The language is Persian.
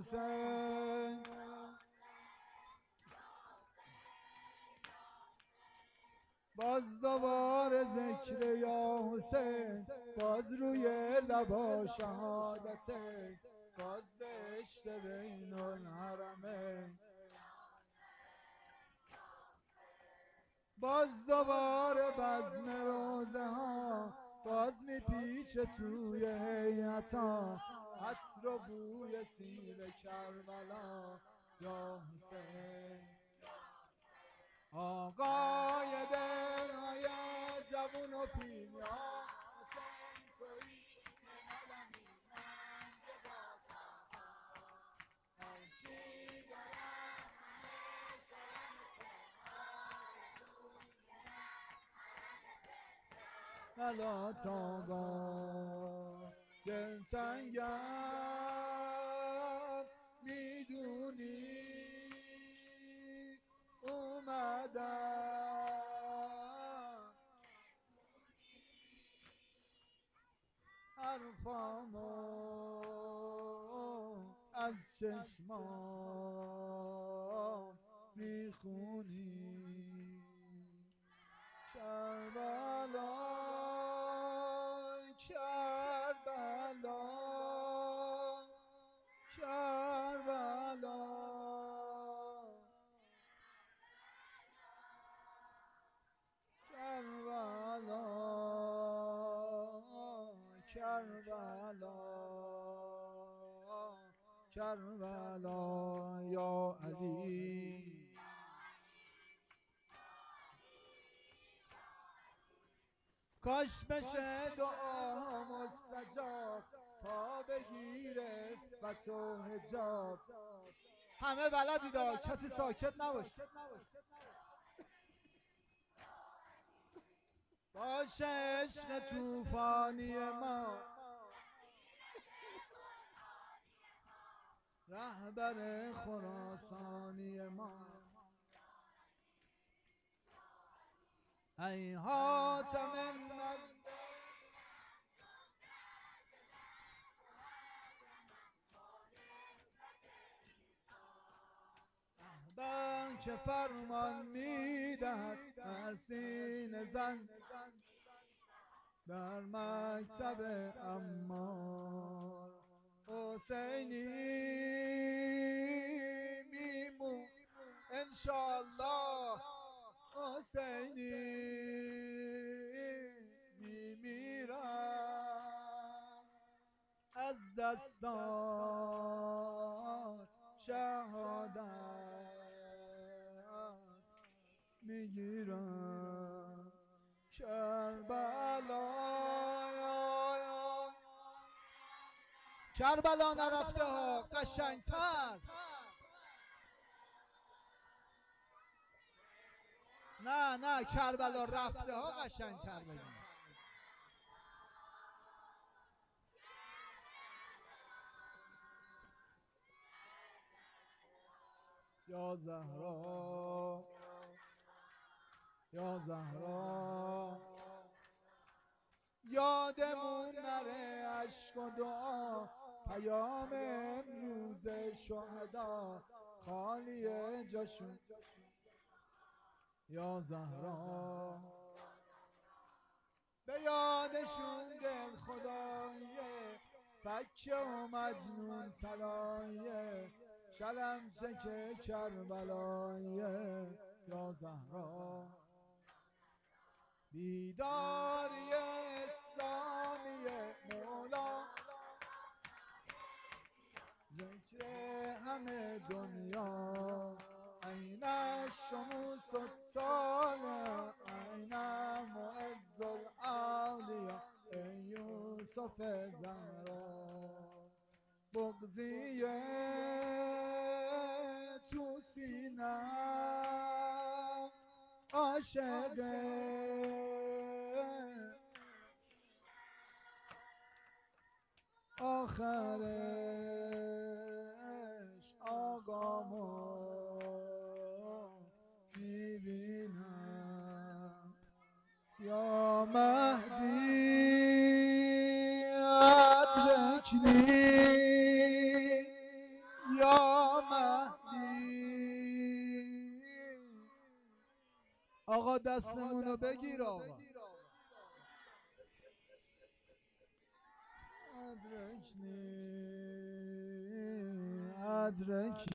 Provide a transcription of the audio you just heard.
حسین باز دوباره ذکر یا حسین باز روی لبا شهادت باز بهشت بین الحرمین باز دوباره بزم روزه ها باز میپیچه توی هیئتا عطر و بوی سیب کربلا یا حسین آقای دلهای جوون و پیر یا حسین تویی نمالمی من بزاتا هرچی دارم همه بلا تاقا دلتنگم میدونی اومدم حرفامو از چشمام میخونی کربلا کربلا کربلا کربلا کربلا کربلا یا علی کاش بشه دعا مستجاب تا بگیره عفت و حجاب همه بلدید کسی ساکت نباشه باشه عشق توفانی ما رهبر خراسانی ما ای حاتم رهبر که فرمان میدهد هر سینه زن در مکتب عمار حسینی میمون انشالله حسینی میمیرم از دستان شهادت میگیرم کربلا کربلا نرفته ها قشنگتر نه کربلا رفته ها قشنگتر بگیم یا زهرا یا زهرا یادمون نره عشق و دعا پیام امروز شهدا خالی جاشون یا زهرا به یادشون دل خدایه فکه و مجنون تلایه شلمچه که کربلایه یا زهرا بیداری اسلامی مولا ذکر همه دنیا این الشموس الطالع این معز الاولیا ای یوسف زهرا بغضیه تو سینم عاشقه آخرش آقامو میبینم یا مهدی ادرکنی آقا دستمونو بگیر آقا. ادرکنی